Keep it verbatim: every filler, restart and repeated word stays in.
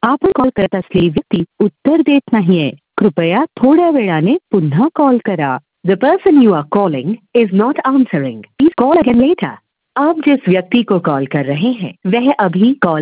आपण कॉल करत असलेली व्यक्ती उत्तर देत नाहीये. कृपया थोड्या वेळाने पुन्हा कॉल करा. The person you are calling is not answering. Please call again later. आप जिस व्यक्ति को कॉल कर रहे हैं वह अभी कॉल